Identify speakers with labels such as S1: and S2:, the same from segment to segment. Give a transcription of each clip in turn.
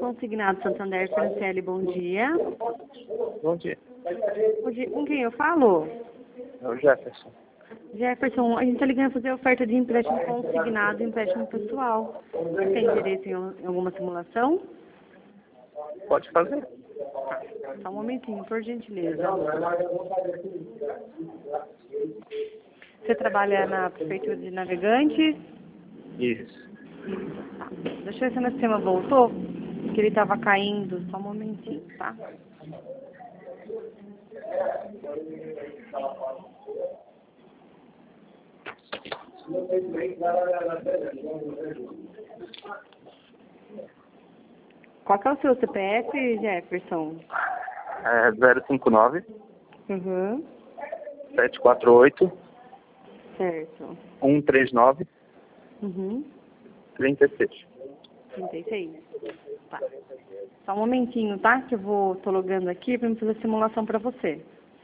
S1: Consignado Santander Franciele, bom dia.
S2: Bom dia.
S1: Bom dia. Com quem eu falo?
S2: É o Jefferson.
S1: Jefferson, a gente está ligando para fazer oferta de empréstimo consignado e empréstimo pessoal. Você tem interesse em alguma simulação?
S2: Pode fazer.
S1: Só um momentinho, por gentileza. Você trabalha na Prefeitura de Navegantes?
S2: Isso.
S1: Tá. Deixa eu ver se o sistema voltou, que ele estava caindo. Só um momentinho, tá? Qual que é o seu CPF, Jefferson?
S2: É 059
S1: Uhum.
S2: 748
S1: Certo.
S2: 139
S1: Uhum.
S2: 36.
S1: 36. Tá. Só um momentinho, tá? Que tô logando aqui para fazer a simulação para você.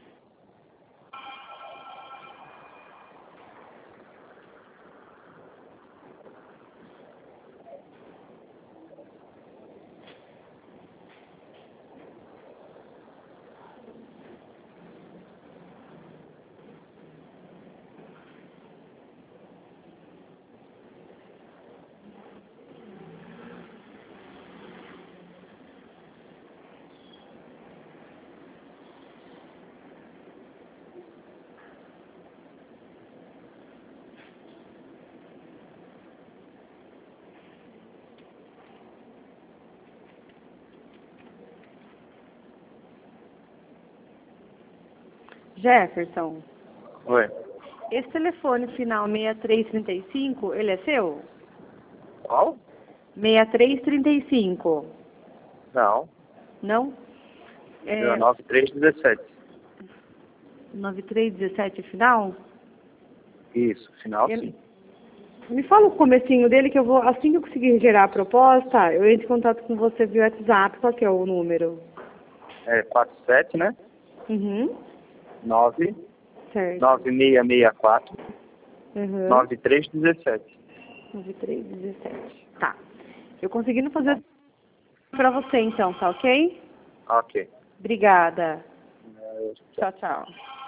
S1: Jefferson,
S2: Oi.
S1: esse telefone final 6335, ele é seu?
S2: Qual?
S1: 6335.
S2: Não.
S1: Não? É
S2: 9317.
S1: 9317 final?
S2: Isso, final
S1: Eu-
S2: sim.
S1: Me fala o comecinho dele que eu vou, assim que eu conseguir gerar a proposta, eu entro em contato com você via WhatsApp. Qual que é o número?
S2: É 47, né?
S1: Uhum.
S2: 9
S1: Certo.
S2: 9664
S1: Uhum.
S2: 9317.
S1: 9317. Tá. Eu conseguindo fazer pra você então, tá ok?
S2: Ok.
S1: Obrigada.
S2: É,
S1: Tchau, tchau.